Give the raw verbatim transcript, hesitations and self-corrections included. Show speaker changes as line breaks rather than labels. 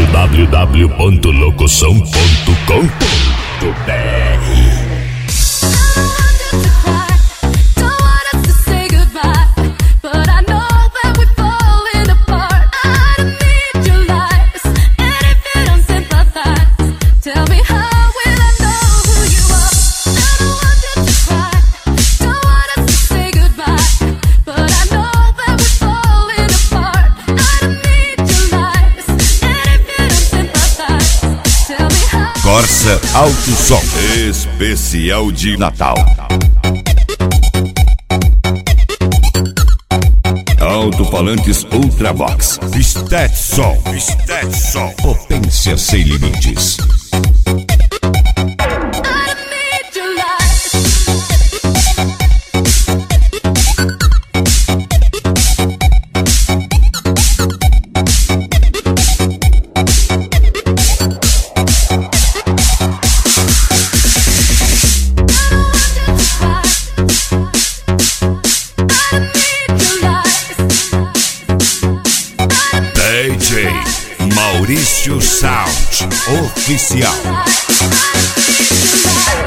w w w ponto locução ponto com ponto b r.
Corsa Alto Som, especial de Natal. Alto-falantes Ultravox, Stetson, Stetson, potência sem limites. D J Maurício Sound Oficial.